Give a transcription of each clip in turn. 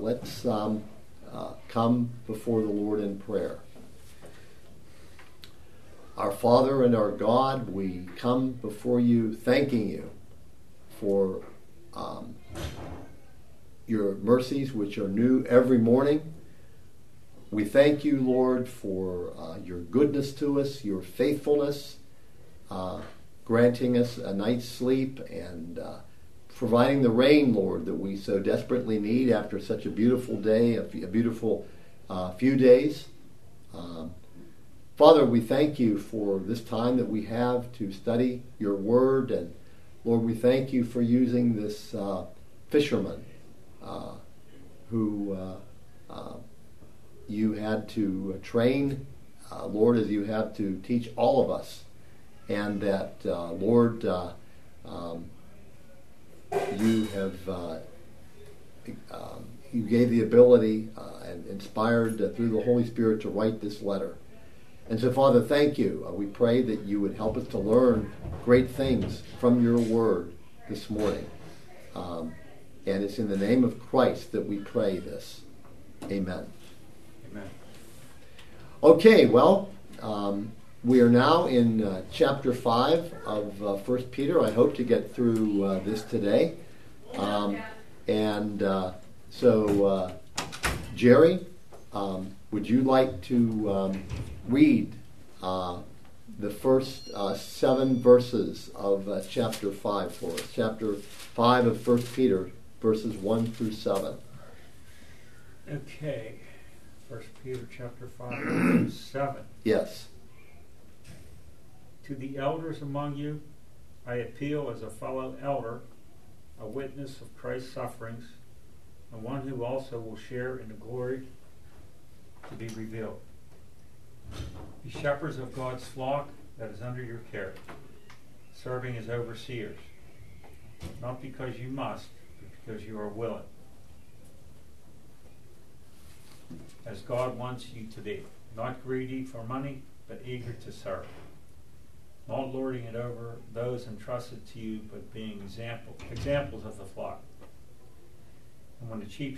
let's come before the Lord in prayer. Our Father and our God, we come before you thanking you for your mercies, which are new every morning. We thank you, Lord, for your goodness to us, your faithfulness, granting us a night's sleep and providing the rain, Lord, that we so desperately need after such a beautiful day, a beautiful few days. Father, we thank you for this time that we have to study your word. And Lord, we thank you for using this fisherman who you had to train, Lord, as you have to teach all of us. And that, Lord, you have you gave the ability and inspired through the Holy Spirit to write this letter. And so, Father, thank you. We pray that you would help us to learn great things from your word this morning. And it's in the name of Christ that we pray this. Amen. Amen. Okay, well, we are now in chapter 5 of 1 Peter. I hope to get through this today. So, Jerry, would you like to read the first 7 verses of chapter 5 for us? Chapter 5 of 1 Peter, verses 1 through 7. Okay. 1 Peter chapter 5, verse 7. Yes. To the elders among you, I appeal as a fellow elder, a witness of Christ's sufferings, and one who also will share in the glory to be revealed. Be shepherds of God's flock that is under your care, serving as overseers, not because you must, but because you are willing, as God wants you to be, not greedy for money, but eager to serve, not lording it over those entrusted to you, but being examples of the flock. And when the chief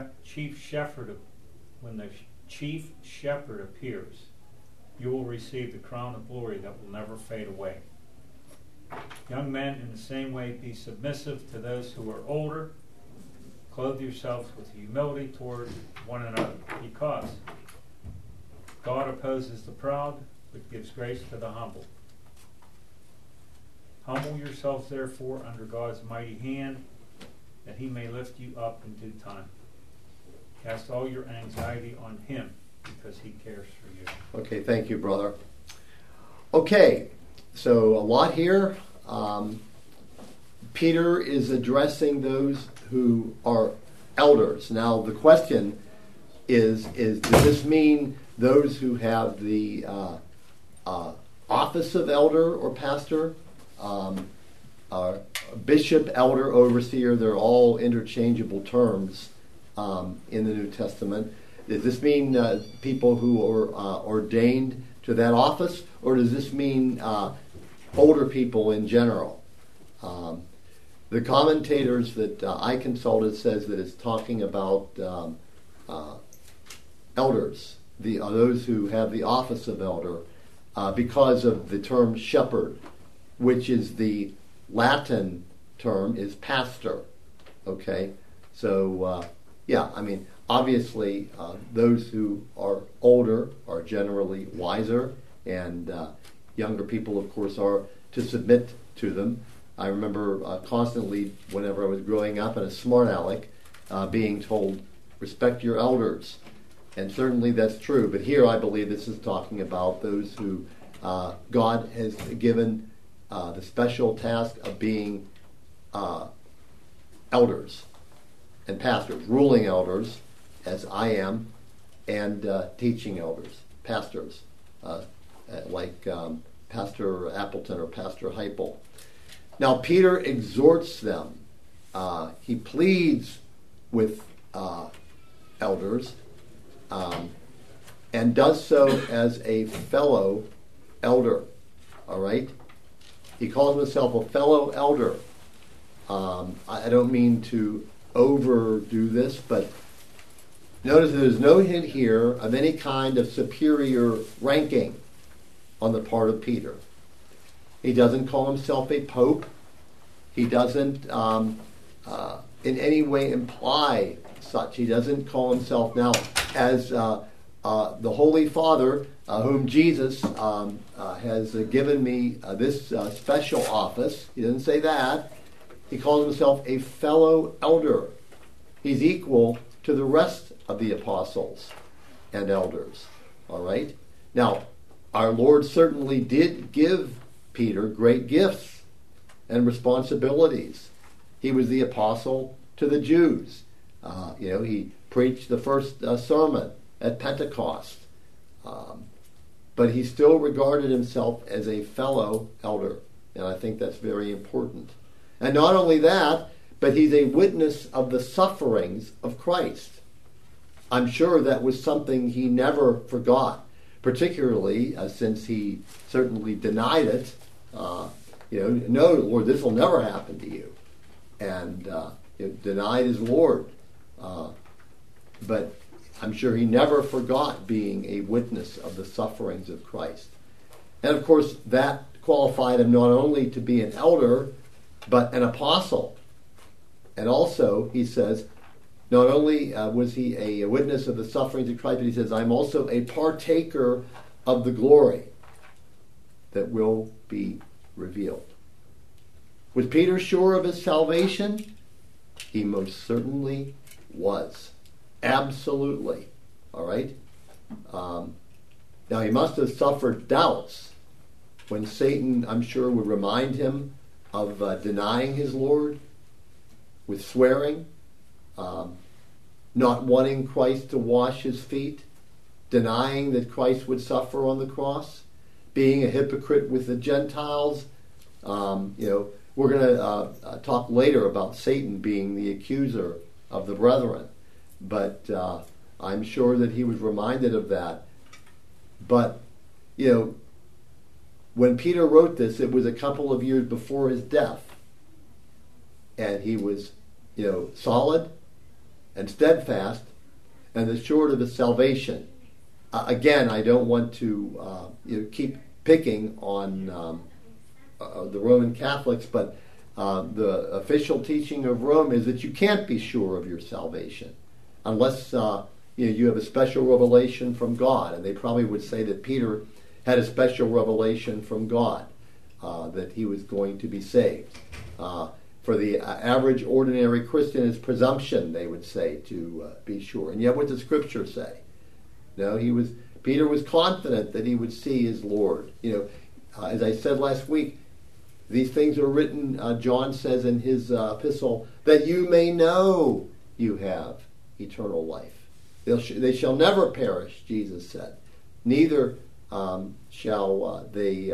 shepherd appears, you will receive the crown of glory that will never fade away. Young men, in the same way, be submissive to those who are older. Clothe yourselves with humility toward one another, because God opposes the proud, but gives grace to the humble. Humble yourselves, therefore, under God's mighty hand, that he may lift you up in due time. Cast all your anxiety on him, because he cares for you. Okay, thank you, brother. Okay, so a lot here. Peter is addressing those who are elders. Now, the question is does this mean those who have the office of elder or pastor, bishop, elder, overseer? They're all interchangeable terms in the New Testament. Does this mean people who are ordained to that office, or does this mean older people in general? The commentators that I consulted says that it's talking about elders, those who have the office of elder, because of the term shepherd, which is the Latin term is pastor. Okay, so obviously those who are older are generally wiser, and younger people, of course, are to submit to them. I remember constantly, whenever I was growing up, and a smart aleck, being told, respect your elders. And certainly that's true. But here I believe this is talking about those who God has given the special task of being elders and pastors, ruling elders, as I am, and teaching elders, pastors, like Pastor Appleton or Pastor Heipel. Now, Peter exhorts them. He pleads with elders and does so as a fellow elder. All right? He calls himself a fellow elder. I don't mean to overdo this, but Notice there's no hint here of any kind of superior ranking on the part of Peter. He doesn't call himself a pope. He doesn't in any way imply such. He doesn't call himself now as the Holy Father, whom Jesus has given me this special office. He doesn't say that. He calls himself a fellow elder. He's equal to the rest of the apostles and elders. All right? Now, our Lord certainly did give Peter great gifts and responsibilities. He was the apostle to the Jews. He preached the first sermon at Pentecost. But he still regarded himself as a fellow elder. And I think that's very important. And not only that, but he's a witness of the sufferings of Christ. I'm sure that was something he never forgot, particularly since he certainly denied it. No, Lord, this will never happen to you. And denied his Lord. But I'm sure he never forgot being a witness of the sufferings of Christ. And of course, that qualified him not only to be an elder, but an apostle. And also, he says, not only was he a witness of the sufferings of Christ, but he says, I'm also a partaker of the glory that will be revealed. Was Peter sure of his salvation? He most certainly was. Absolutely. All right? Now, he must have suffered doubts when Satan, I'm sure, would remind him of denying his Lord, with swearing, not wanting Christ to wash his feet, denying that Christ would suffer on the cross, being a hypocrite with the Gentiles. We're going to talk later about Satan being the accuser of the brethren. But I'm sure that he was reminded of that. But, when Peter wrote this, it was a couple of years before his death. And he was, solid and steadfast and assured of his salvation. Again, I don't want to keep picking on the Roman Catholics, but the official teaching of Rome is that you can't be sure of your salvation unless you have a special revelation from God. And they probably would say that Peter had a special revelation from God that he was going to be saved. For the average ordinary Christian, it's presumption, they would say, to be sure. And yet what does Scripture say? No, Peter was confident that he would see his Lord. As I said last week, these things are written, John says in his epistle, that you may know you have eternal life. They shall never perish, Jesus said. Neither shall they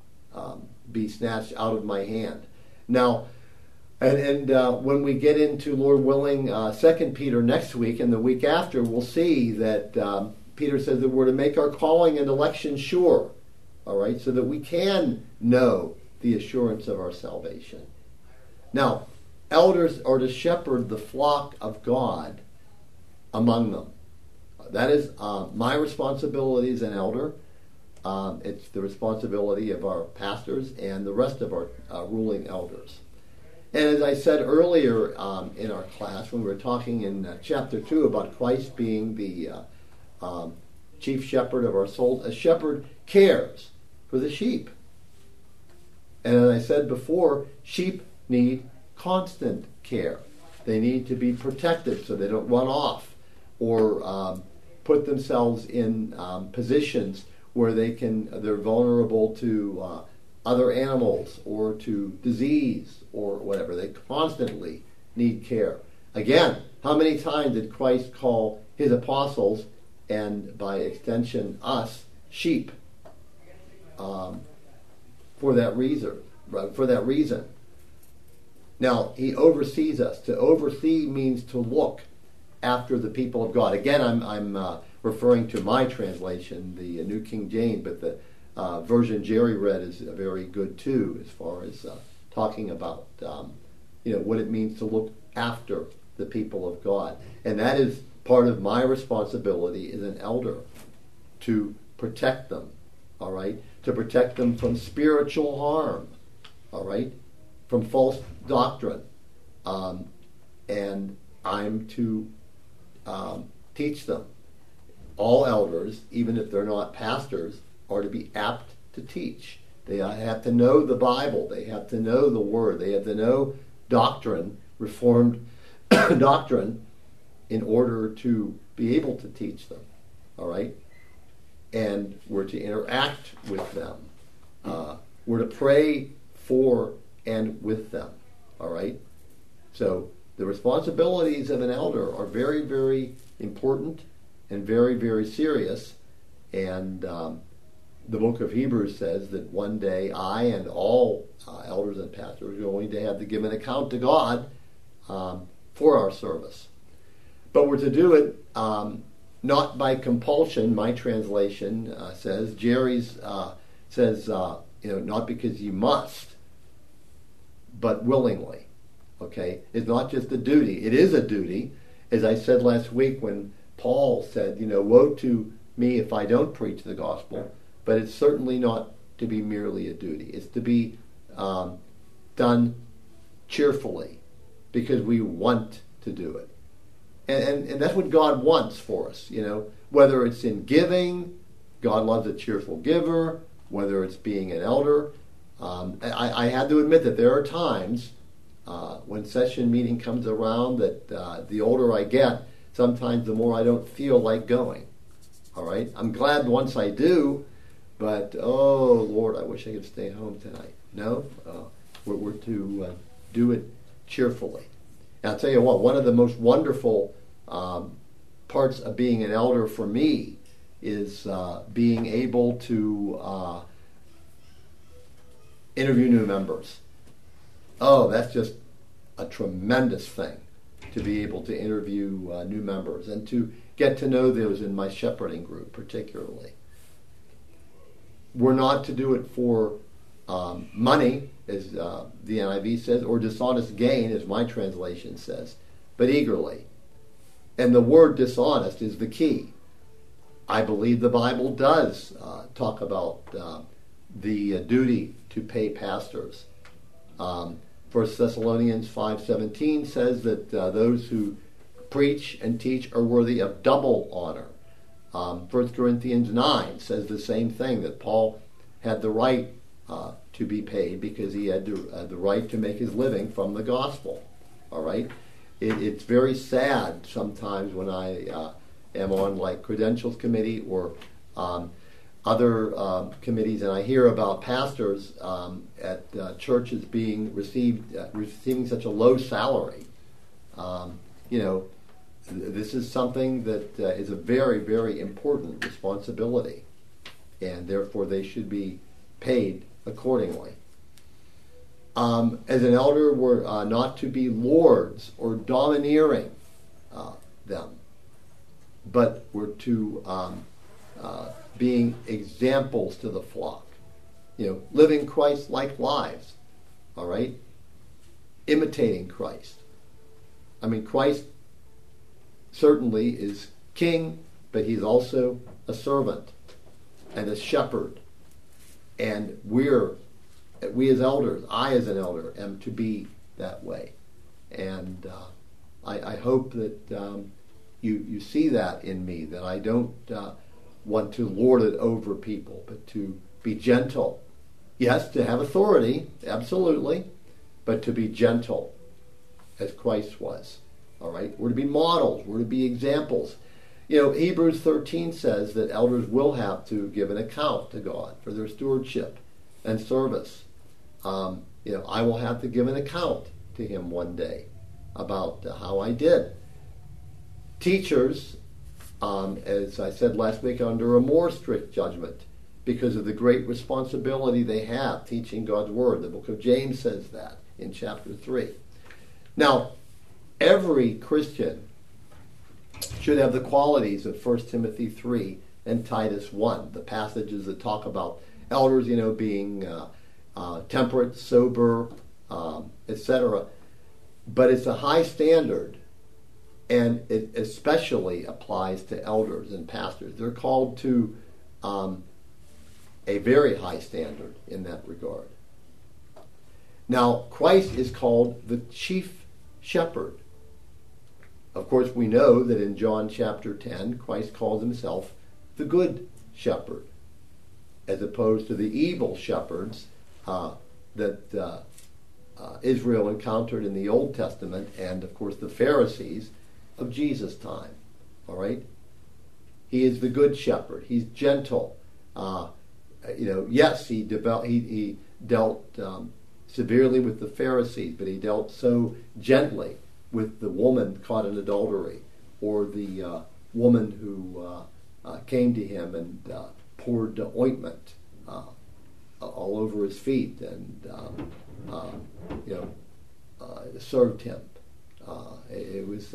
be snatched out of my hand. Now, and when we get into, Lord willing, 2 Peter next week and the week after, we'll see that Peter says that we're to make our calling and election sure, all right, so that we can know the assurance of our salvation. Now, elders are to shepherd the flock of God among them. That is my responsibility as an elder. It's the responsibility of our pastors and the rest of our ruling elders. And as I said earlier in our class, when we were talking in chapter 2 about Christ being the chief shepherd of our souls, a shepherd cares for the sheep. And as I said before, sheep need constant care. They need to be protected so they don't run off or put themselves in positions where they're vulnerable to other animals or to disease or whatever. They constantly need care. Again, how many times did Christ call his apostles, and by extension us, sheep? For that reason. Now, he oversees us. To oversee means to look after the people of God. Again, I'm referring to my translation, the New King James, but the version Jerry read is very good too, as far as talking about what it means to look after the people of God, and that is part of my responsibility as an elder to protect them, all right? To protect them from spiritual harm, all right? From false doctrine. And I'm to teach them. All elders, even if they're not pastors, are to be apt to teach. They have to know the Bible. They have to know the Word. They have to know doctrine, Reformed doctrine, in order to be able to teach them. All right? And we're to interact with them. We're to pray for and with them. All right? So the responsibilities of an elder are very, very important and very, very serious. And the book of Hebrews says that one day I and all elders and pastors are going to have to give an account to God for our service. But we're to do it not by compulsion. My translation says, Jerry's says, not because you must, but willingly. Okay? It's not just a duty. It is a duty. As I said last week when Paul said, woe to me if I don't preach the gospel. But it's certainly not to be merely a duty. It's to be done cheerfully because we want to do it. And that's what God wants for us, whether it's in giving, God loves a cheerful giver, whether it's being an elder. I had to admit that there are times when session meeting comes around that the older I get, sometimes the more I don't feel like going. All right? I'm glad once I do, but, oh, Lord, I wish I could stay home tonight. No? We're to do it cheerfully. And I'll tell you what, one of the most wonderful parts of being an elder for me is being able to interview new members. Oh, that's just a tremendous thing to be able to interview new members and to get to know those in my shepherding group particularly. We're not to do it for money, as the NIV says, or dishonest gain, as my translation says, but eagerly. And the word dishonest is the key. I believe the Bible does talk about the duty to pay pastors. 1 Thessalonians 5:17 says that those who preach and teach are worthy of double honor. 1 Corinthians 9 says the same thing, that Paul had the right to be paid because he had the right to make his living from the gospel. All right? It's very sad sometimes when I am on like credentials committee or other committees, and I hear about pastors at churches receiving such a low salary. This is something that is a very, very important responsibility, and therefore they should be paid accordingly. As an elder, we're not to be lords or domineering them, but we're to being examples to the flock. Living Christ-like lives, all right? Imitating Christ. I mean, Christ certainly is king, but he's also a servant and a shepherd. And we as elders, I as an elder, am to be that way. And I hope that you see that in me, that I don't want to lord it over people, but to be gentle. Yes, to have authority, absolutely, but to be gentle as Christ was. All right? We're to be models. We're to be examples. Hebrews 13 says that elders will have to give an account to God for their stewardship and service. I will have to give an account to him one day about how I did. Teachers, as I said last week, are under a more strict judgment because of the great responsibility they have teaching God's Word. The book of James says that in chapter 3. Now, every Christian should have the qualities of 1 Timothy 3 and Titus 1, the passages that talk about elders, being temperate, sober, etc. But it's a high standard, And it especially applies to elders and pastors. They're called to a very high standard in that regard. Now, Christ is called the chief shepherd. Of course, we know that in John chapter 10, Christ calls himself the good shepherd, as opposed to the evil shepherds that Israel encountered in the Old Testament, and of course the Pharisees of Jesus' time. All right? He is the good shepherd. He's gentle. Yes, he dealt severely with the Pharisees, but he dealt so gently with the woman caught in adultery, or the woman who came to him and poured ointment all over his feet and served him. It was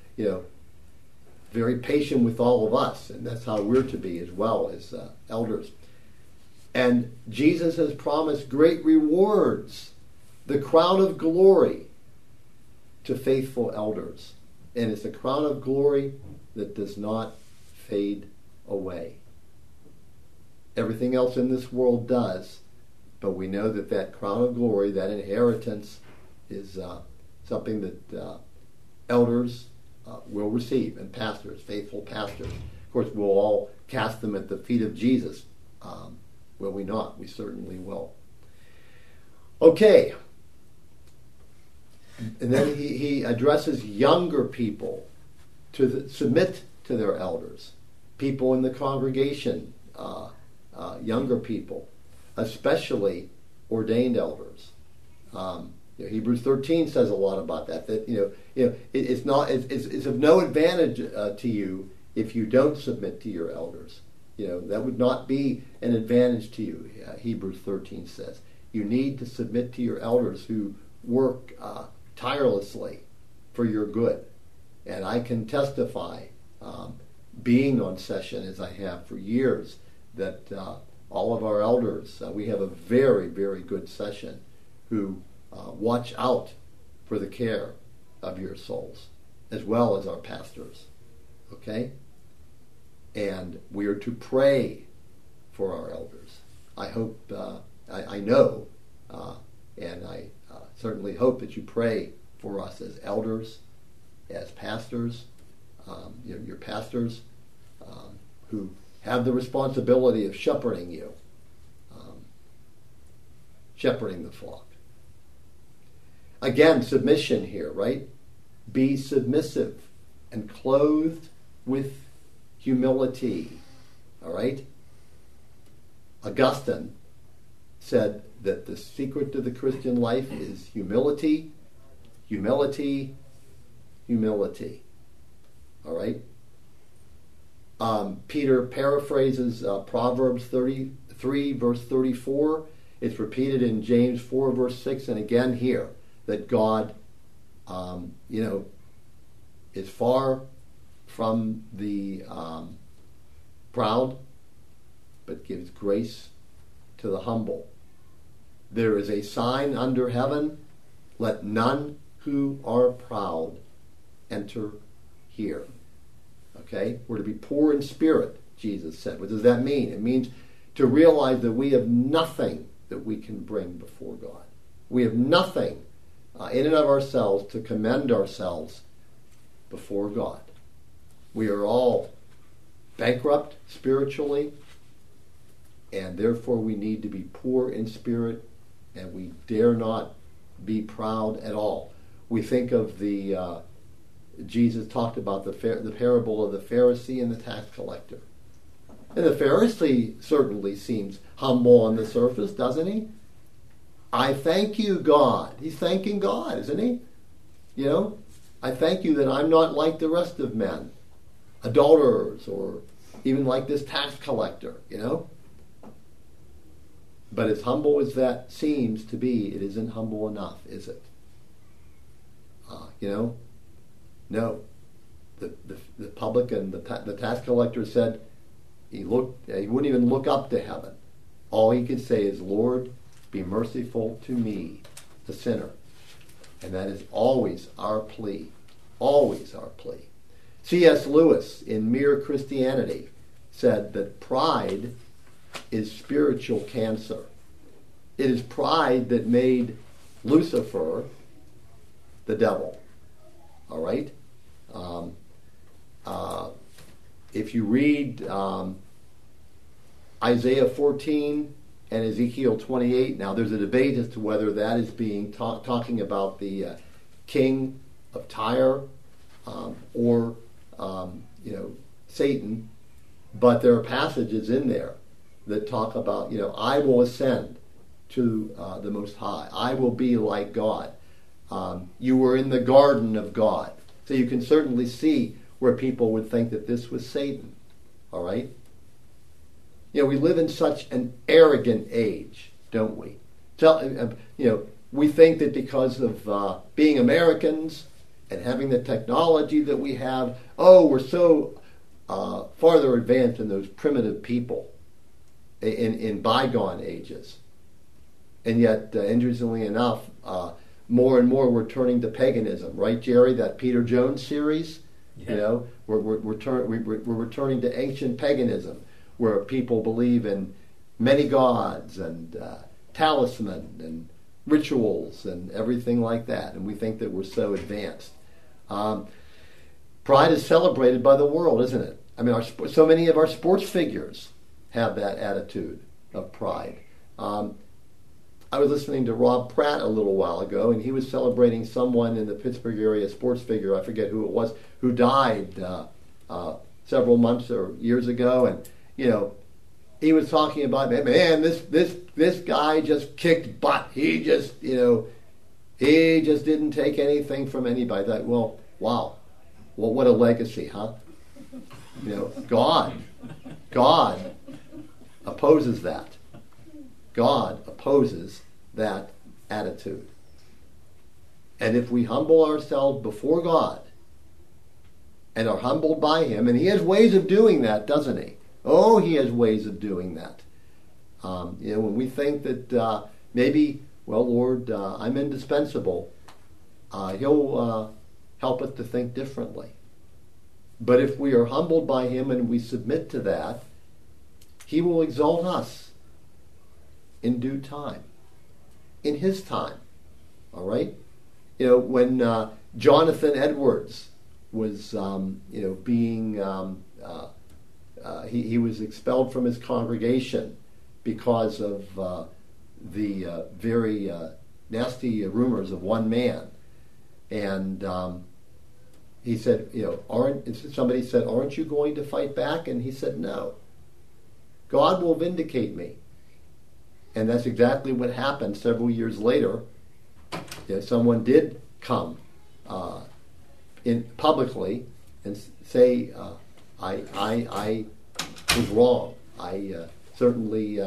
very patient with all of us, and that's how we're to be as well as elders. And Jesus has promised great rewards, the crown of glory, to faithful elders. And it's a crown of glory that does not fade away. Everything else in this world does, but we know that that crown of glory, that inheritance, is something that elders will receive, and pastors, faithful pastors. Of course, we'll all cast them at the feet of Jesus. Will we not? We certainly will. Okay. And then he addresses younger people to submit to their elders. People in the congregation, younger people, especially ordained elders. Hebrews 13 says a lot about that. It's of no advantage to you if you don't submit to your elders. That would not be an advantage to you. Hebrews 13 says you need to submit to your elders who work tirelessly for your good. And I can testify, being on session as I have for years, that all of our elders, we have a very, very good session who watch out for the care of your souls, as well as our pastors. Okay? And we are to pray for our elders. I hope, I know, and I certainly hope that you pray for us as elders, as pastors, your pastors who have the responsibility of shepherding you, shepherding the flock. Again, submission here, right? Be submissive and clothed with humility. All right? Augustine said that the secret to the Christian life is humility, humility, humility. All right? Peter paraphrases Proverbs 33, verse 34. It's repeated in James 4, verse 6, and again here, that God, is far from the proud, but gives grace to the humble. There is a sign under heaven, let none who are proud enter here. Okay? We're to be poor in spirit, Jesus said. What does that mean? It means to realize that we have nothing that we can bring before God. We have nothing in and of ourselves to commend ourselves before God. We are all bankrupt spiritually, and therefore we need to be poor in spirit, and we dare not be proud at all. We think of Jesus talked about the parable of the Pharisee and the tax collector. And the Pharisee certainly seems humble on the surface, doesn't he? I thank you, God. He's thanking God, isn't he? I thank you that I'm not like the rest of men, adulterers, or even like this tax collector, But as humble as that seems to be, it isn't humble enough, is it? No. The publican, the tax collector said he wouldn't even look up to heaven. All he could say is, Lord, be merciful to me, the sinner. And that is always our plea Always our plea. C.S. Lewis, in Mere Christianity, said that pride is spiritual cancer. It is pride that made Lucifer the devil. All right? If you read Isaiah 14 and Ezekiel 28, now there's a debate as to whether that is being talking about the king of Tyre or Satan, but there are passages in there that talk about, I will ascend to the Most High. I will be like God. You were in the garden of God. So you can certainly see where people would think that this was Satan. All right? We live in such an arrogant age, don't we? We think that because of being Americans and having the technology that we have, we're so farther advanced than those primitive people in bygone ages. And yet, interestingly enough, more and more we're turning to paganism, right, Jerry? That Peter Jones series, Yeah. we're returning to ancient paganism, where people believe in many gods and talisman and rituals and everything like that, and we think that we're so advanced. Pride is celebrated by the world, isn't it? I mean, so many of our sports figures have that attitude of pride. I was listening to Rob Pratt a little while ago, and he was celebrating someone in the Pittsburgh area, sports figure, I forget who it was, who died several months or years ago, and he was talking about, man, this guy just kicked butt. He just didn't take anything from anybody. I thought, well, wow, what a legacy, huh? God opposes that. God opposes that attitude. And if we humble ourselves before God and are humbled by Him, and He has ways of doing that, doesn't He? Oh, He has ways of doing that. When we think that maybe, well, Lord, I'm indispensable, He'll help us to think differently. But if we are humbled by Him and we submit to that, He will exalt us in due time, in His time. All right? When Jonathan Edwards was, being, he was expelled from his congregation because of the very nasty rumors of one man, and he said, somebody said, aren't you going to fight back? And he said, no. God will vindicate me. And that's exactly what happened several years later. Someone did come in publicly and say, I was wrong. I certainly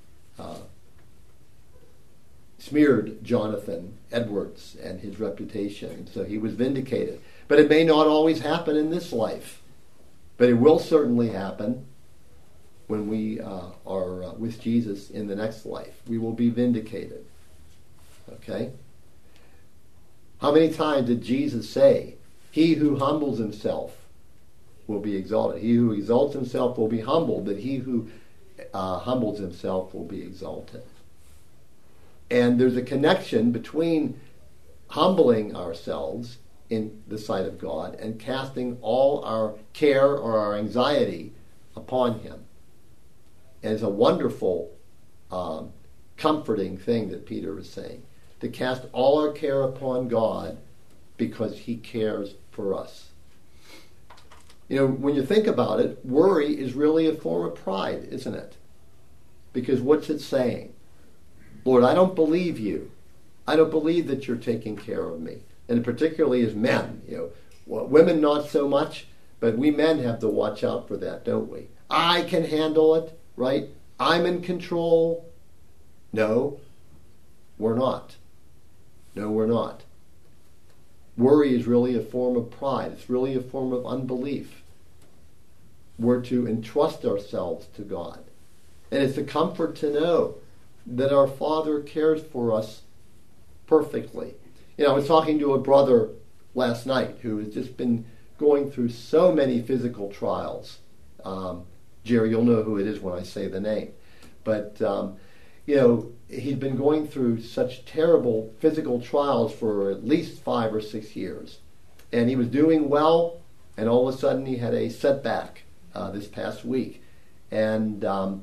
smeared Jonathan Edwards and his reputation. And so he was vindicated. But it may not always happen in this life. But it will certainly happen when we are with Jesus in the next life. We will be vindicated. Okay? How many times did Jesus say, he who humbles himself will be exalted. He who exalts himself will be humbled, but he who humbles himself will be exalted. And there's a connection between humbling ourselves in the sight of God and casting all our care or our anxiety upon Him. And it's a wonderful, comforting thing that Peter is saying, to cast all our care upon God because He cares for us. When you think about it, worry is really a form of pride, isn't it? Because what's it saying? Lord, I don't believe you. I don't believe that you're taking care of me. And particularly as men, women not so much, but we men have to watch out for that, don't we? I can handle it, right? I'm in control. No, we're not. No, we're not. Worry is really a form of pride. It's really a form of unbelief. We're to entrust ourselves to God. And it's a comfort to know that our Father cares for us perfectly. I was talking to a brother last night who has just been going through so many physical trials. Jerry, you'll know who it is when I say the name. But, he'd been going through such terrible physical trials for at least 5 or 6 years. And he was doing well, and all of a sudden he had a setback this past week. And, I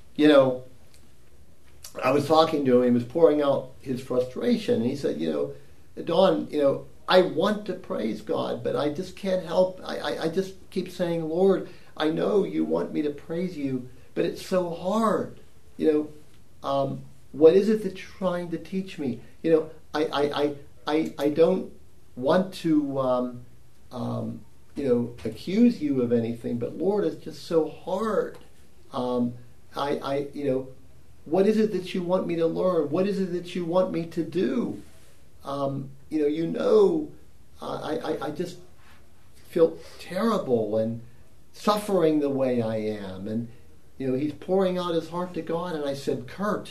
was talking to him, he was pouring out his frustration, and he said, Don, I want to praise God, but I just can't help. I just keep saying, Lord, I know you want me to praise you, but it's so hard. What is it that you're trying to teach me? I don't want to, accuse you of anything, but Lord, it's just so hard. What is it that you want me to learn? What is it that you want me to do? I just feel terrible and suffering the way I am. And, he's pouring out his heart to God. And I said, Kurt,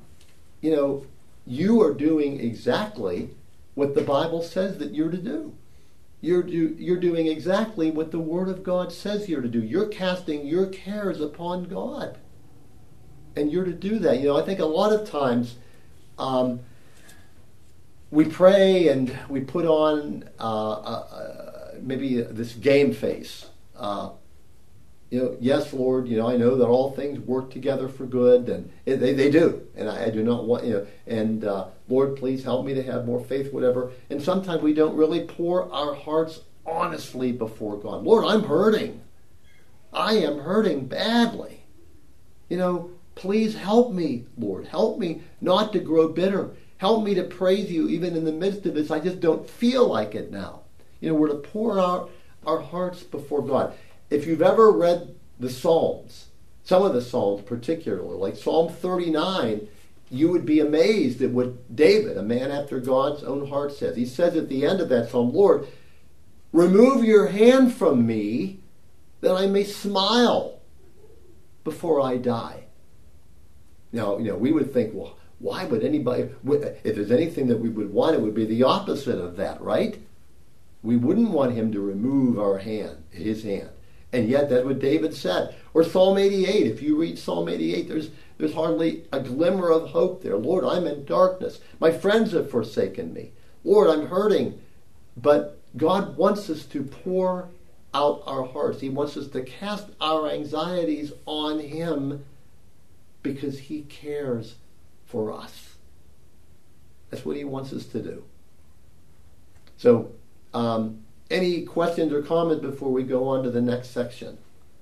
you are doing exactly what the Bible says that you're to do. You're doing exactly what the Word of God says you're to do. You're casting your cares upon God. And you're to do that. I think a lot of times we pray and we put on maybe this game face. Yes, Lord, I know that all things work together for good, and they do. And I do not want, and Lord, please help me to have more faith, whatever. And sometimes we don't really pour our hearts honestly before God. Lord, I'm hurting. I am hurting badly. Please help me, Lord. Help me not to grow bitter. Help me to praise you even in the midst of this. I just don't feel like it now. We're to pour out our hearts before God. If you've ever read the Psalms, some of the Psalms particularly, like Psalm 39, you would be amazed at what David, a man after God's own heart, says. He says at the end of that Psalm, Lord, remove your hand from me that I may smile before I die. Now, we would think, well, why would anybody, if there's anything that we would want, it would be the opposite of that, right? We wouldn't want him to remove his hand. And yet that's what David said. Or Psalm 88, if you read Psalm 88, there's hardly a glimmer of hope there. Lord, I'm in darkness. My friends have forsaken me. Lord, I'm hurting. But God wants us to pour out our hearts. He wants us to cast our anxieties on him because he cares for us. That's what he wants us to do. So, any questions or comments before we go on to the next section?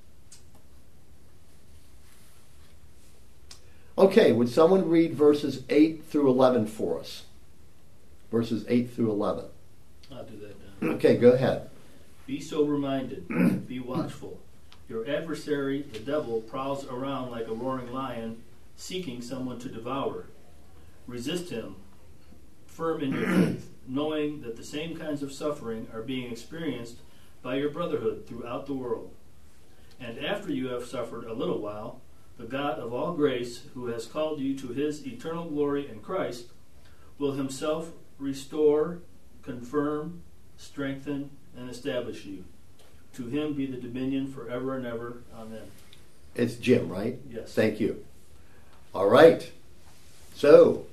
Okay, would someone read verses 8 through 11 for us? Verses 8 through 11. I'll do that now. Okay, go ahead. Be sober-minded, be watchful. Your adversary, the devil, prowls around like a roaring lion, seeking someone to devour. Resist him, firm in your faith, knowing that the same kinds of suffering are being experienced by your brotherhood throughout the world. And after you have suffered a little while, the God of all grace, who has called you to his eternal glory in Christ, will himself restore, confirm, strengthen, and establish you. To him be the dominion forever and ever. Amen. It's Jim, right? Yes. Thank you. All right. So,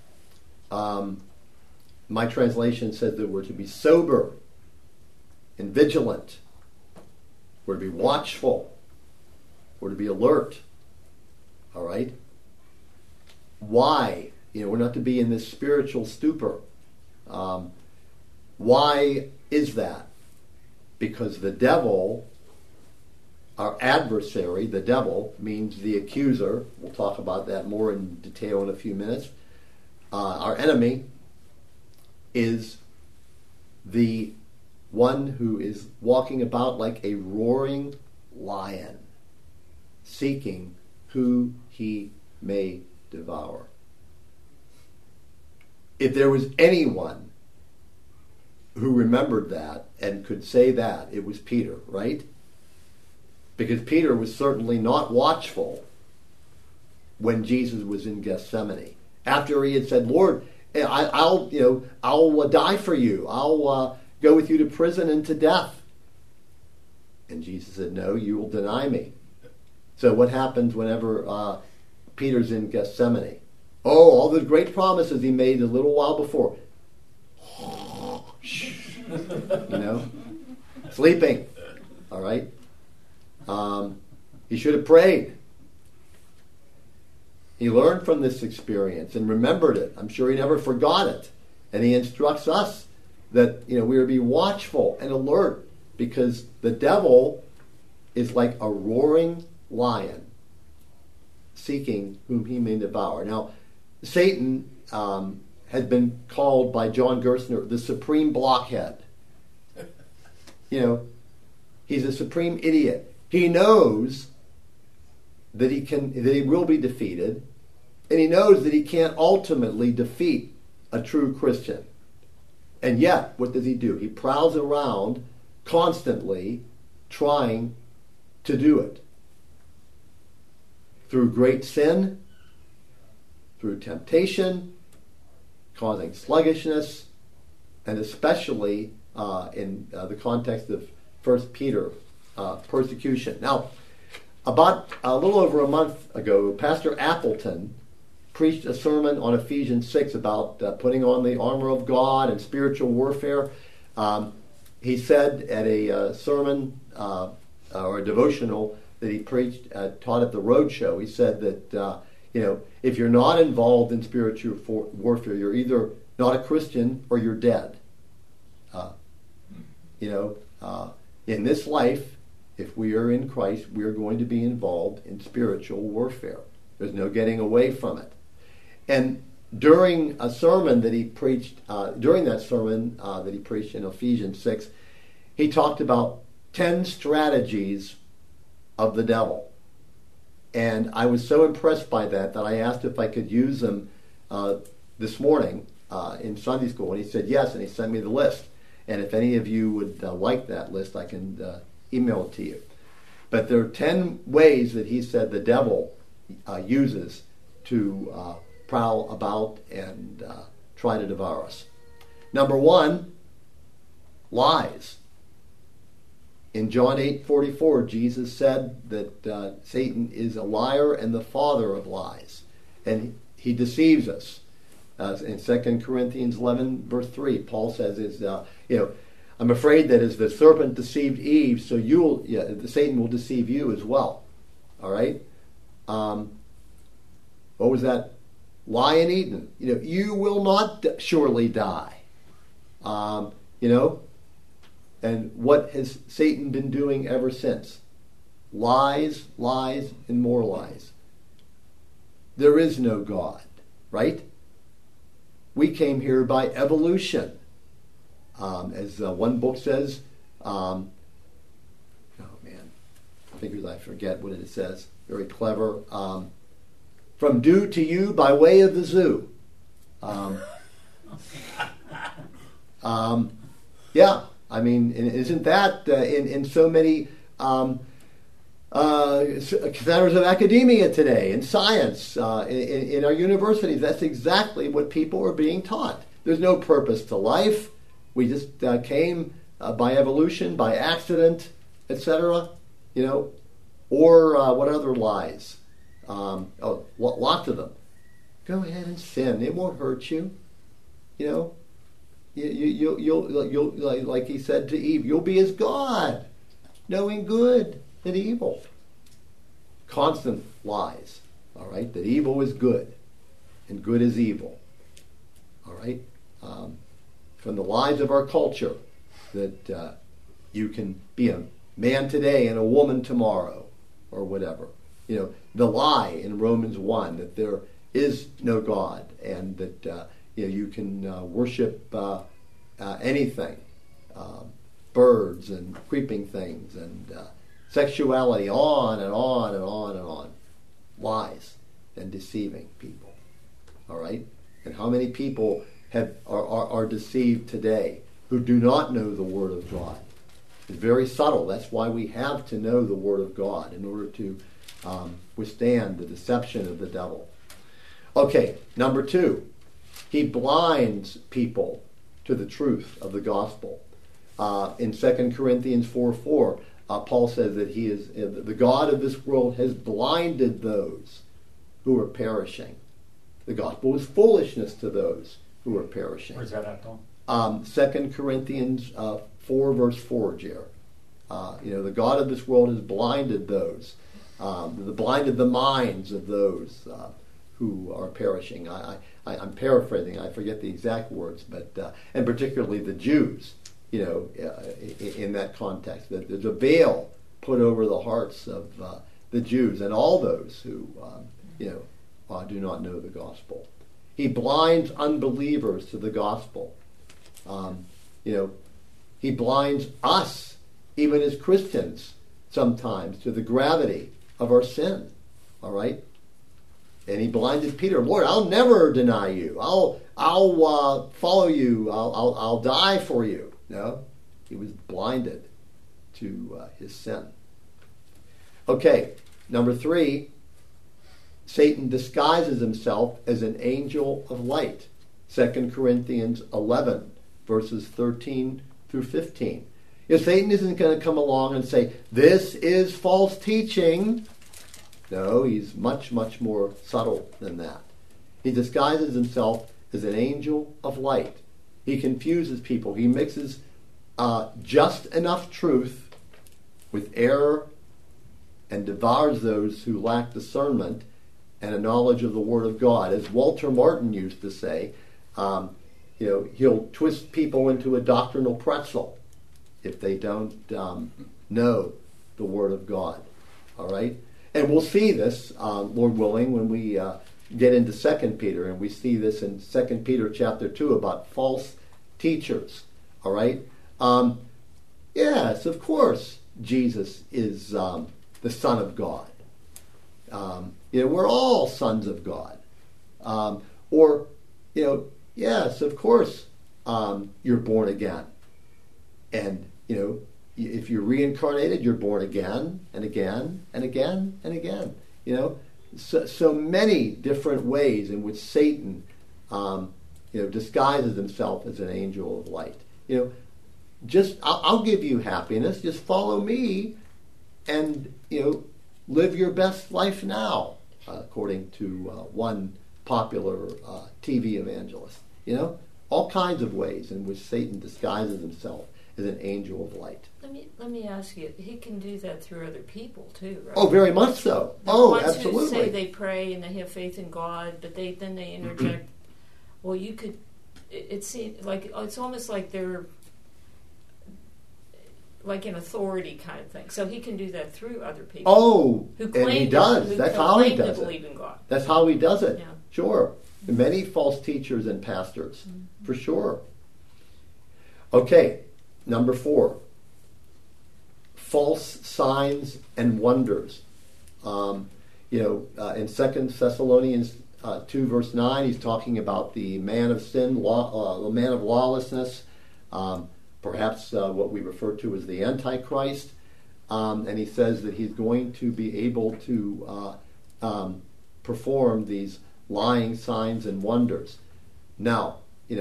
my translation says that we're to be sober and vigilant. We're to be watchful. We're to be alert. All right? Why? We're not to be in this spiritual stupor. Why is that? Because the devil, our adversary, the devil, means the accuser. We'll talk about that more in detail in a few minutes. Our enemy is the one who is walking about like a roaring lion, seeking who he may devour. If there was anyone who remembered that and could say that, it was Peter, right? Because Peter was certainly not watchful when Jesus was in Gethsemane. After he had said, Lord, I'll die for you. I'll go with you to prison and to death. And Jesus said, no, you will deny me. So what happens whenever Peter's in Gethsemane? Oh, all those great promises he made a little while before. Sleeping. All right? He should have prayed. He learned from this experience and remembered it. I'm sure he never forgot it. And he instructs us that we are to be watchful and alert, because the devil is like a roaring lion seeking whom he may devour. Now, Satan has been called by John Gerstner the supreme blockhead. He's a supreme idiot. He knows that he will be defeated, and he knows that he can't ultimately defeat a true Christian. And yet, what does he do? He prowls around constantly trying to do it. Through great sin, through temptation, causing sluggishness, and especially in the context of 1 Peter, persecution. Now, about a little over a month ago, Pastor Appleton preached a sermon on Ephesians 6 about putting on the armor of God and spiritual warfare. He said at a sermon or a devotional that he preached, taught at the Roadshow, he said that, if you're not involved in spiritual warfare, you're either not a Christian or you're dead. In this life, if we are in Christ, we are going to be involved in spiritual warfare. There's no getting away from it. And during a sermon that he preached, in Ephesians 6, he talked about 10 strategies of the devil. And I was so impressed by that I asked if I could use them this morning in Sunday school. And he said yes, and he sent me the list. And if any of you would like that list, I can email it to you. But there are 10 ways that he said the devil uses to prowl about and try to devour us. Number 1, lies. In John 8:44, Jesus said that Satan is a liar and the father of lies, and he deceives us. In 2 Corinthians 11, verse 3, Paul says, I'm afraid that as the serpent deceived Eve, so Satan will deceive you as well. All right? What was that? Lie in Eden. You will not surely die. And what has Satan been doing ever since? Lies, lies, and more lies. There is no God, right? We came here by evolution. As one book says, I forget what it says. Very clever. From dew to you by way of the zoo. Isn't that in so many centers of academia today, in science, in our universities? That's exactly what people are being taught. There's no purpose to life. We just came by evolution, by accident, etc. Or what other lies? Lots of them. Go ahead and sin; it won't hurt you. You'll like he said to Eve, you'll be as God, knowing good and evil. Constant lies. All right, that evil is good, and good is evil. All right. From the lies of our culture, that you can be a man today and a woman tomorrow, or whatever. The lie in Romans 1 that there is no God, and that you can worship anything, birds and creeping things, and sexuality, on and on and on and on. Lies and deceiving people. All right? And how many people are deceived today who do not know the Word of God? It's very subtle. That's why we have to know the Word of God in order to withstand the deception of the devil. Okay, number 2. He blinds people to the truth of the gospel. In 2 Corinthians 4:4, Paul says that he is the God of this world has blinded those who are perishing. The gospel is foolishness to those who are perishing. Where's that at, Tom? 2 Corinthians 4, verse 4, Jer. The God of this world has blinded those, blinded the minds of those who are perishing. I'm paraphrasing. I forget the exact words, but and particularly the Jews. In that context, that there's a veil put over the hearts of the Jews and all those who, do not know the gospel. He blinds unbelievers to the gospel. He blinds us, even as Christians, sometimes to the gravity of our sin. All right. And he blinded Peter. Lord, I'll never deny you. I'll follow you. I'll die for you. No, he was blinded to his sin. Okay, number 3, Satan disguises himself as an angel of light. 2 Corinthians 11, verses 13 through 15. Satan isn't going to come along and say, this is false teaching. No, he's much, much more subtle than that. He disguises himself as an angel of light. He confuses people. He mixes just enough truth with error and devours those who lack discernment and a knowledge of the Word of God. As Walter Martin used to say, he'll twist people into a doctrinal pretzel if they don't know the Word of God. All right? And we'll see this, Lord willing, when we get into 2 Peter, and we see this in 2 Peter chapter 2 about false teachers. All right? Yes, of course, Jesus is the Son of God. We're all sons of God. Yes, of course, you're born again. And, if you're reincarnated, you're born again and again and again and again. So many different ways in which Satan, disguises himself as an angel of light. I'll give you happiness. Just follow me, and live your best life now, according to one popular TV evangelist. All kinds of ways in which Satan disguises himself as an angel of light. Let me ask you. He can do that through other people too, right? Oh, very much so. The ones absolutely. Who say they pray and they have faith in God, but then they interject. Well, you could. It seems like it's almost like they're like an authority kind of thing. So he can do that through other people. Oh, who claim and he does. Who That's how he does to believe in God. That's how he does it. Yeah. Sure. Many false teachers and pastors, for sure. Okay, number 4. False signs and wonders. In 2 Thessalonians 2 verse 9, he's talking about the man of sin, the man of lawlessness, perhaps what we refer to as the Antichrist. And he says that he's going to be able to perform these lying signs and wonders. Now,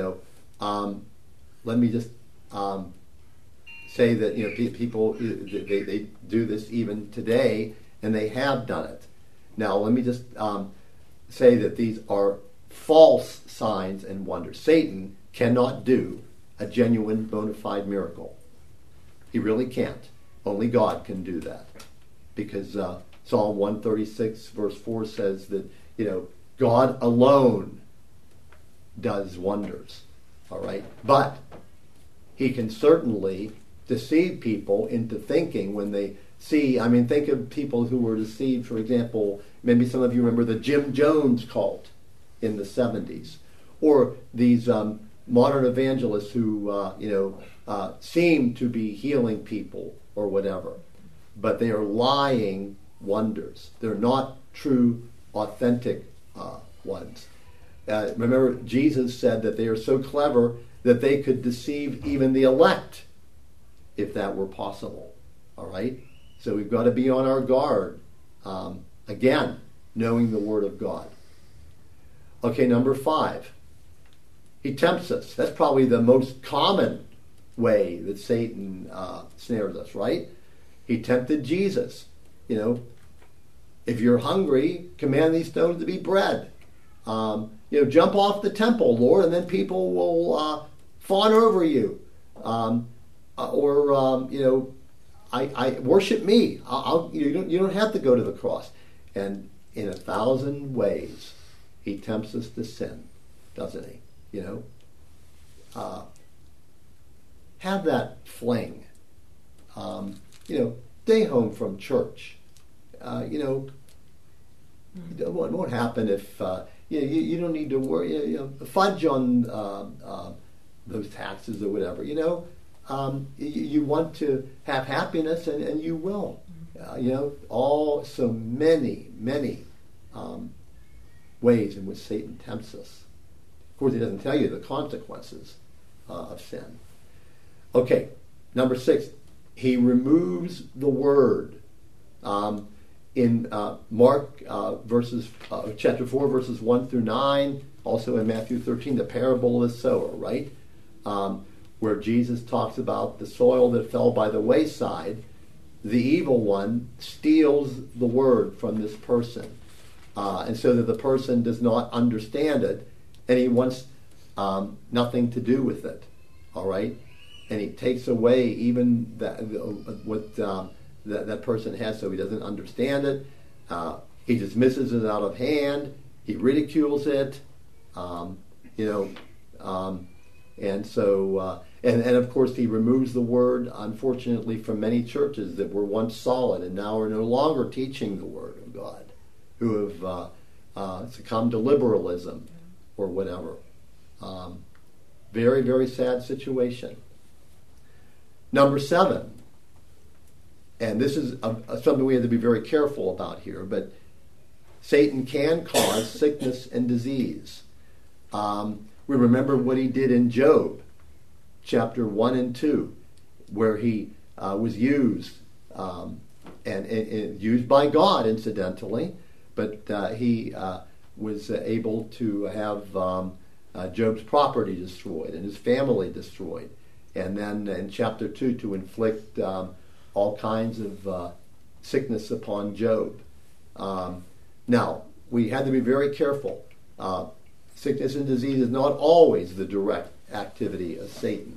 let me just say that people they do this even today, and they have done it. Now, let me just say that these are false signs and wonders. Satan cannot do a genuine, bona fide miracle. He really can't. Only God can do that, because Psalm 136 verse 4 says that God alone does wonders. All right, but he can certainly deceive people into thinking when they see. Think of people who were deceived. For example, maybe some of you remember the Jim Jones cult in the 70s, or these modern evangelists who seem to be healing people or whatever, but they are lying wonders. They're not true, authentic ones. Remember, Jesus said that they are so clever that they could deceive even the elect, if that were possible. All right? So we've got to be on our guard. Again, knowing the Word of God. Okay, number 5. He tempts us. That's probably the most common way that Satan snares us, right? He tempted Jesus. If you're hungry, command these stones to be bread. Jump off the temple, Lord, and then people will fawn over you. I worship me. You don't have to go to the cross. And in 1,000 ways, he tempts us to sin, doesn't he? Have that fling. Stay home from church. It won't happen if you don't need to worry. Fudge on those taxes or whatever. You want to have happiness, and you will. So many ways in which Satan tempts us. Of course, he doesn't tell you the consequences of sin. Okay, number 6, he removes the word. In Mark chapter 4, verses 1 through 9, also in Matthew 13, the parable of the sower, right? Where Jesus talks about the soil that fell by the wayside. The evil one steals the word from this person. And so that the person does not understand it, and he wants nothing to do with it, all right? And he takes away even that person has, so he doesn't understand it. He dismisses it out of hand. He ridicules it. And of course he removes the word, unfortunately, from many churches that were once solid and now are no longer teaching the word of God, who have succumbed to liberalism or whatever. Very, very sad situation. Number 7. And this is something we have to be very careful about here, but Satan can cause sickness and disease. We remember what he did in Job, chapter 1 and 2, where he was used, and used by God, incidentally, but he was able to have Job's property destroyed and his family destroyed. And then in chapter 2 to inflict all kinds of sickness upon Job. Now, we had to be very careful. Sickness and disease is not always the direct activity of Satan.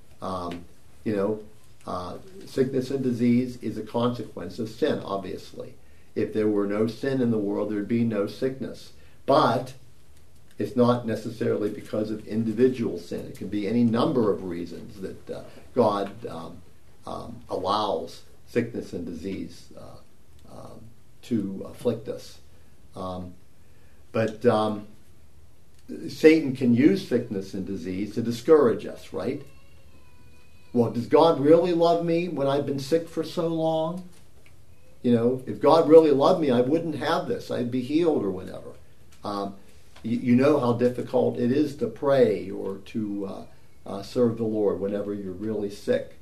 Sickness and disease is a consequence of sin, obviously. If there were no sin in the world, there would be no sickness. But it's not necessarily because of individual sin. It can be any number of reasons that God allows sickness and disease to afflict us. But Satan can use sickness and disease to discourage us, right? Well, does God really love me when I've been sick for so long? If God really loved me, I wouldn't have this. I'd be healed or whatever. You know how difficult it is to pray or to serve the Lord whenever you're really sick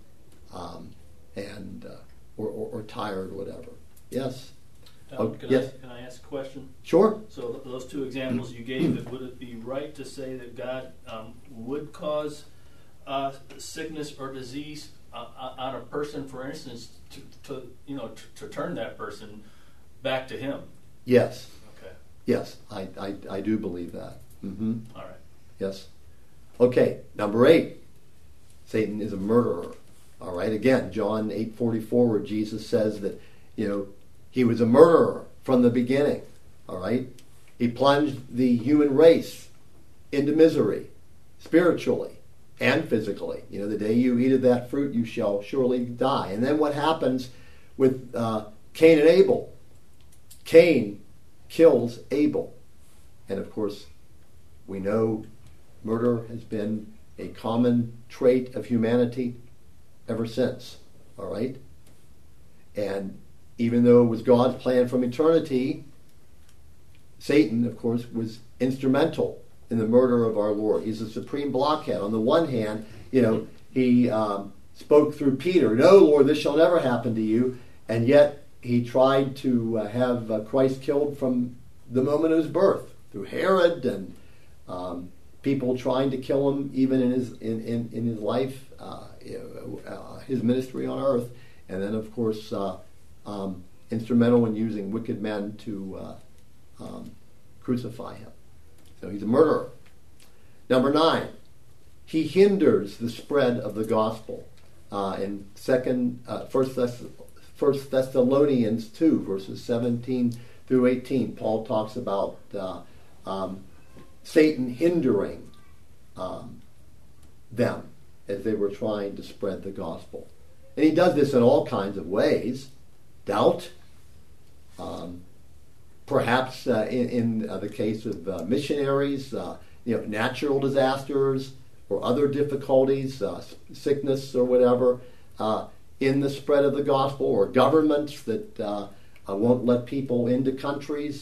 or tired or whatever. Yes? Can I ask a question? Sure. So those 2 examples you gave, would it be right to say that God would cause sickness or disease on a person, for instance, to turn that person back to Him? Yes. Okay. Yes, I do believe that. Mm-hmm. All right. Yes. Okay, number 8. Satan is a murderer. All right, again, John 8:44, where Jesus says that, he was a murderer from the beginning. All right? He plunged the human race into misery, spiritually and physically. The day you eat of that fruit, you shall surely die. And then what happens with Cain and Abel? Cain kills Abel. And of course, we know murder has been a common trait of humanity ever since. All right? And even though it was God's plan from eternity, Satan, of course, was instrumental in the murder of our Lord. He's a supreme blockhead. On the one hand, he spoke through Peter, "No, Lord, this shall never happen to you." And yet he tried to have Christ killed from the moment of his birth through Herod and people trying to kill him even in his life his ministry on earth, and then of course instrumental in using wicked men to crucify him. So he's a murderer. Number 9, he hinders the spread of the gospel. In First Thessalonians 2, verses 17 through 18, Paul talks about Satan hindering them as they were trying to spread the gospel. And he does this in all kinds of ways. Doubt, perhaps in the case of missionaries, natural disasters or other difficulties, sickness or whatever, in the spread of the gospel, or governments that won't let people into countries.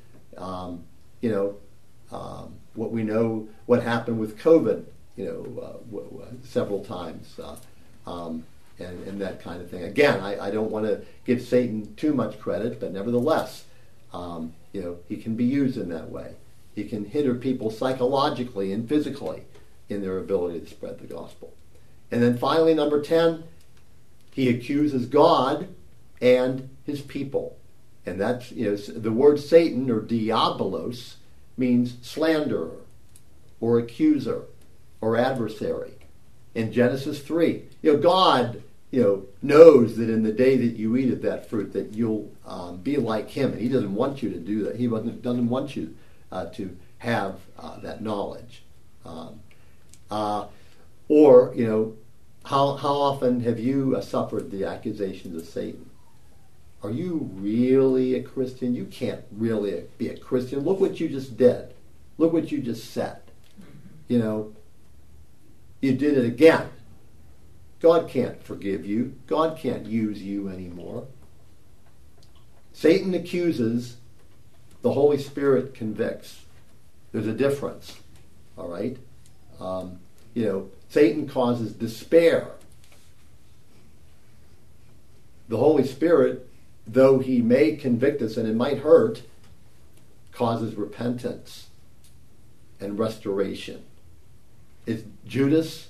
What we know, what happened with COVID, several times, and that kind of thing. Again, I don't want to give Satan too much credit, but nevertheless, he can be used in that way. He can hinder people psychologically and physically in their ability to spread the gospel. And then finally, number 10, he accuses God and his people. And that's, the word Satan, or diabolos, means slanderer or accuser or adversary. In Genesis 3, God, knows that in the day that you eat of that fruit that you'll be like him, and he doesn't want you to do that. He doesn't want you to have that knowledge. How often have you suffered the accusations of Satan? Are you really a Christian? You can't really be a Christian. Look what you just did. Look what you just said. You did it again. God can't forgive you. God can't use you anymore. Satan accuses, the Holy Spirit convicts. There's a difference. All right? Satan causes despair. The Holy Spirit, though he may convict us and it might hurt, causes repentance and restoration. It's Judas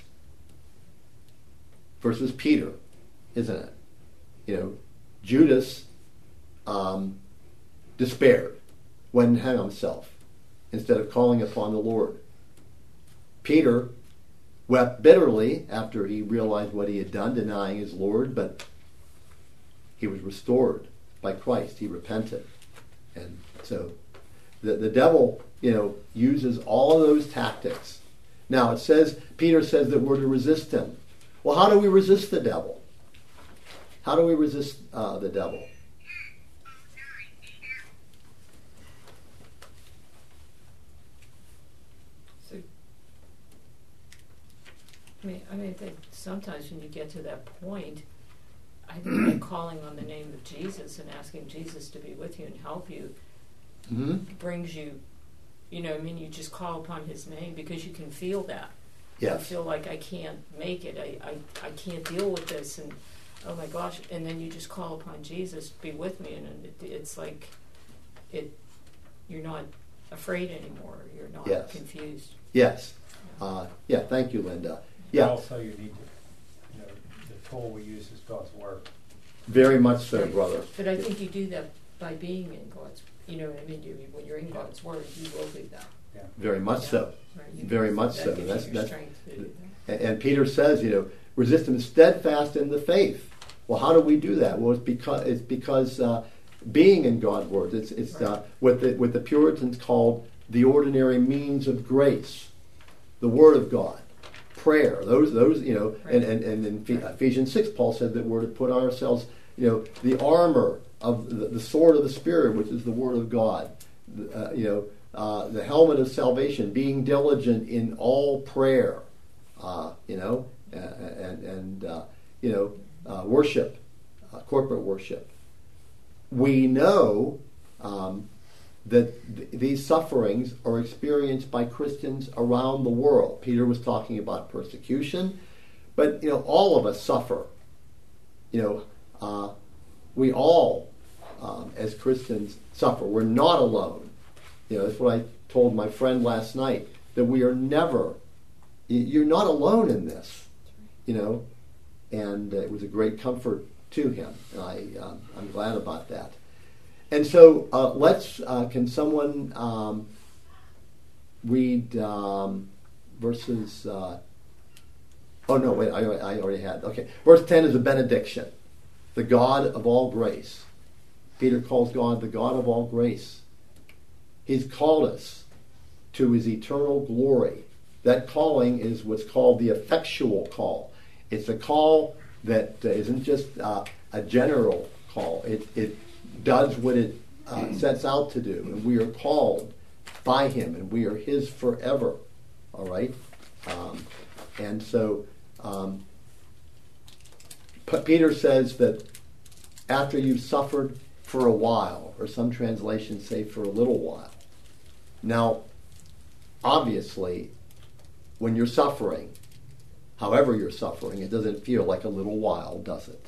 versus Peter, isn't it? Judas despaired, went and hung himself instead of calling upon the Lord. Peter wept bitterly after he realized what he had done, denying his Lord, but he was restored by Christ. He repented. And so the devil, uses all of those tactics. Now Peter says that we're to resist him. Well, how do we resist the devil? How do we resist the devil? I think sometimes when you get to that point, I think that calling on the name of Jesus and asking Jesus to be with you and help you brings you, you just call upon his name because you can feel that. Yes. You feel like I can't make it. I can't deal with this, and oh my gosh, and then you just call upon Jesus, be with me, and it's like you're not afraid anymore. You're not confused. Yes. Thank you, Linda. Yeah. Also, you need to, the tool we use is God's Word. Very much so, brother. But I think you do that by being in God's, when you're in God's Word, you will do that. Yeah. Very much so. Right? Very much so. That's strength to do that. And Peter says, resist him steadfast in the faith. Well, how do we do that? Well, it's because being in God's Word. It's right. What the Puritans called the ordinary means of grace, the Word of God, prayer. Those right. and in Ephesians 6, Paul said that we're to put on ourselves, the armor of the sword of the Spirit, which is the Word of God. The helmet of salvation, being diligent in all prayer, worship, corporate worship. We know that these sufferings are experienced by Christians around the world. Peter was talking about persecution, but all of us suffer. We all, as Christians, suffer. We're not alone. That's what I told my friend last night, that we are never, you're not alone in this. and it was a great comfort to him. And I'm glad about that. And so can someone read verses... oh, no, wait, I already had. Okay, verse 10 is a benediction. The God of all grace. Peter calls God the God of all grace. He's called us to his eternal glory. That calling is what's called the effectual call. It's a call that isn't just a general call. It does what it sets out to do. And we are called by him, and we are his forever. All right? And so Peter says that after you've suffered for a while, or some translations say for a little while. Now, obviously, when you're suffering, however you're suffering, it doesn't feel like a little while, does it?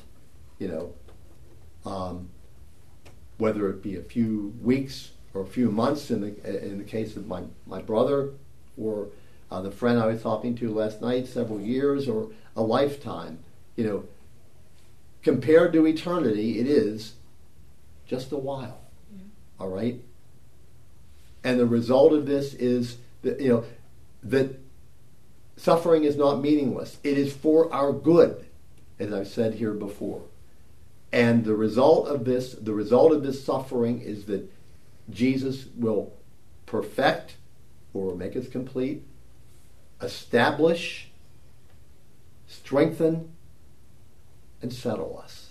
Whether it be a few weeks or a few months in the case of my brother, or the friend I was talking to last night, several years, or a lifetime. Compared to eternity, it is just a while. Yeah. All right? And the result of this is that suffering is not meaningless. It is for our good, as I've said here before. And the result of this suffering is that Jesus will perfect, or make us complete, establish, strengthen, and settle us.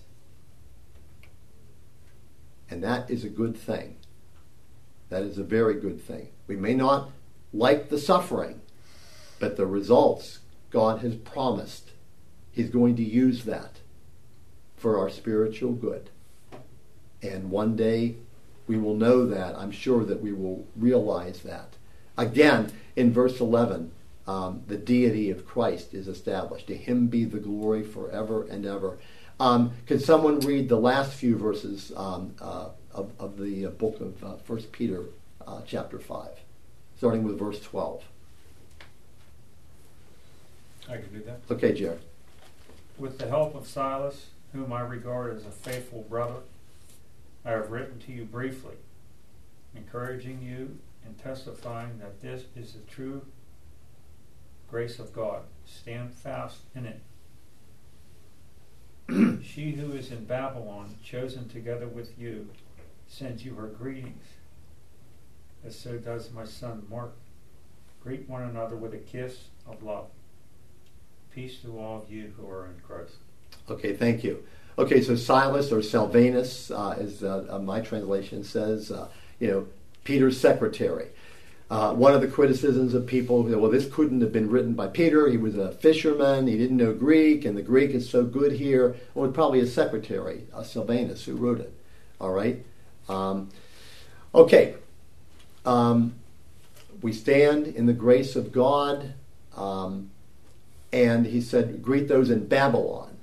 And that is a good thing. That is a very good thing. We may not like the suffering, but the results God has promised, he's going to use that for our spiritual good. And one day we will know that. I'm sure that we will realize that. Again, in verse 11, the deity of Christ is established. To him be the glory forever and ever. Could someone read the last few verses of the book of 1 Peter chapter 5, starting with verse 12? I can do that. Okay, Jared. With the help of Silas, whom I regard as a faithful brother, I have written to you briefly, encouraging you and testifying that this is the true grace of God. Stand fast in it. She who is in Babylon, chosen together with you, sends you her greetings, as so does my son Mark. Greet one another with a kiss of love. Peace to all of you who are in Christ. Okay, thank you. Okay, so Silas, or Silvanus, as my translation says, Peter's secretary. One of the criticisms of people, well, this couldn't have been written by Peter. He was a fisherman. He didn't know Greek, and the Greek is so good here. Well, it's probably his secretary, Silvanus, who wrote it. All right? Okay. We stand in the grace of God, and he said, greet those in Babylon.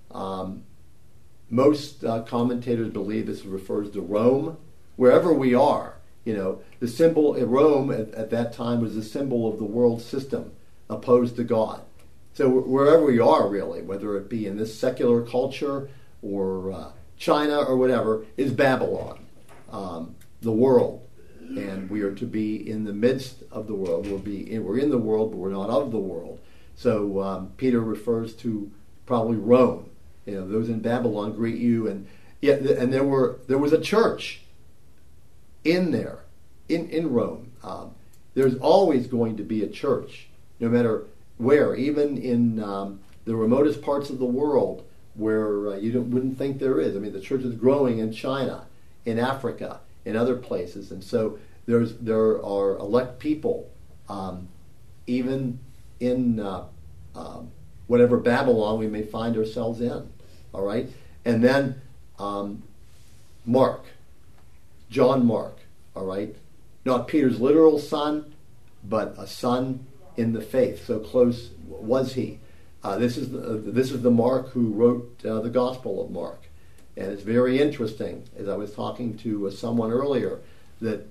Most commentators believe this refers to Rome. Wherever we are, the symbol in Rome at that time was the symbol of the world system opposed to God. So wherever we are, really, whether it be in this secular culture or China or whatever, is Babylon, the world. And we are to be in the midst of the world. We're in the world, but we're not of the world. So Peter refers to probably Rome. Those in Babylon greet you, and there was a church in there, in Rome. There's always going to be a church, no matter where, even in the remotest parts of the world where you wouldn't think there is. I mean, the church is growing in China, in Africa, in other places, and so there are elect people, even in whatever Babylon we may find ourselves in. All right, and then Mark, John Mark. All right, not Peter's literal son, but a son in the faith. So close was he. This is the Mark who wrote the Gospel of Mark, and it's very interesting. As I was talking to someone earlier, that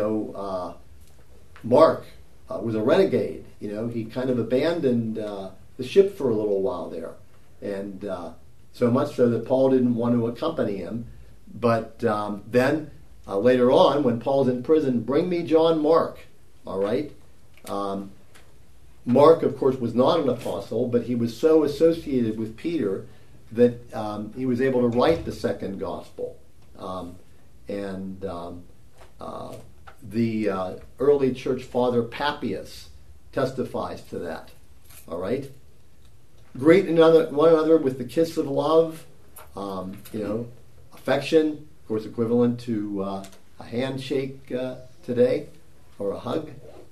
Mark was a renegade. He kind of abandoned the ship for a little while there. And so much so that Paul didn't want to accompany him. But then later on, when Paul's in prison, bring me John Mark, all right? Mark, of course, was not an apostle, but he was so associated with Peter that he was able to write the second gospel. The early church father Papias testifies to that. All right? Greet one another with the kiss of love, affection, of course, equivalent to a handshake today, or a hug.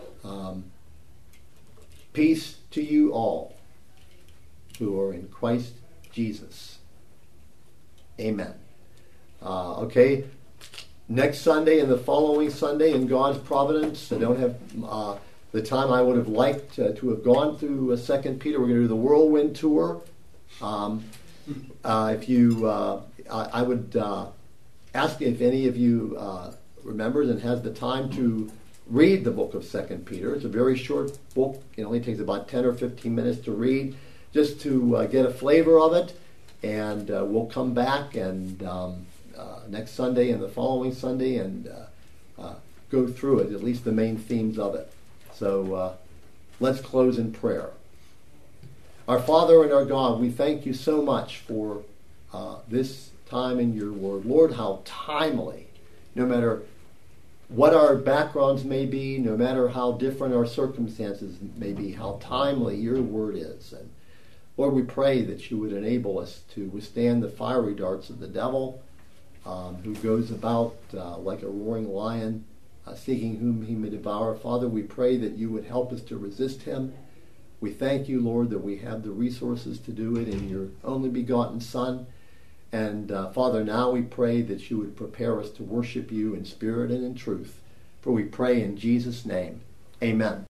Peace to you all who are in Christ Jesus. Amen. Okay, next Sunday and the following Sunday, in God's providence, I don't have the time I would have liked to have gone through 2 Peter. We're going to do the Whirlwind Tour. I would ask if any of you remembers and has the time to read the book of 2 Peter. It's a very short book. It only takes about 10 or 15 minutes to read, just to get a flavor of it. And we'll come back and next Sunday and the following Sunday and go through it, at least the main themes of it. So let's close in prayer. Our Father and our God, we thank you so much for this time in your word. Lord, how timely, no matter what our backgrounds may be, no matter how different our circumstances may be, how timely your word is. And Lord, we pray that you would enable us to withstand the fiery darts of the devil, who goes about like a roaring lion, seeking whom he may devour. Father, we pray that you would help us to resist him. We thank you, Lord, that we have the resources to do it in your only begotten Son. And Father, now we pray that you would prepare us to worship you in spirit and in truth. For we pray in Jesus' name. Amen.